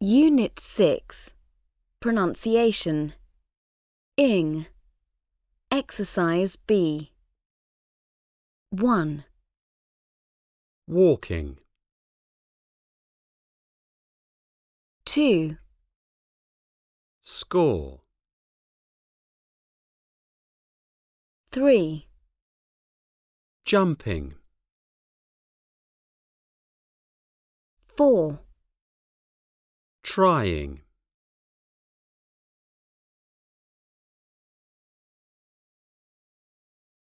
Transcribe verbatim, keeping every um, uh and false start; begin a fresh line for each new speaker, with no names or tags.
Unit six. Pronunciation. Ing. Exercise B. one.
Walking.
two.
Score.
three.
Jumping.
four.
Trying.